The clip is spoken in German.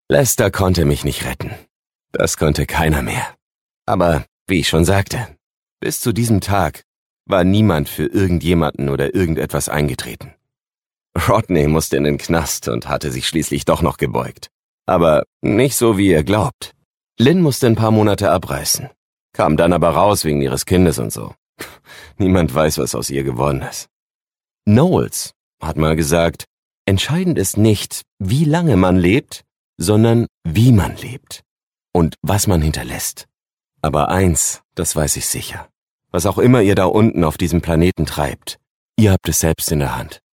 Lester konnte mich nicht retten. Das konnte keiner mehr. Aber, wie ich schon sagte, bis zu diesem Tag war niemand für irgendjemanden oder irgendetwas eingetreten. Rodney musste in den Knast und hatte sich schließlich doch noch gebeugt. Aber nicht so, wie ihr glaubt. Lynn musste ein paar Monate abreißen, kam dann aber raus wegen ihres Kindes und so. Niemand weiß, was aus ihr geworden ist. Knowles hat mal gesagt, entscheidend ist nicht, wie lange man lebt, sondern wie man lebt und was man hinterlässt. Aber eins, das weiß ich sicher. Was auch immer ihr da unten auf diesem Planeten treibt, ihr habt es selbst in der Hand.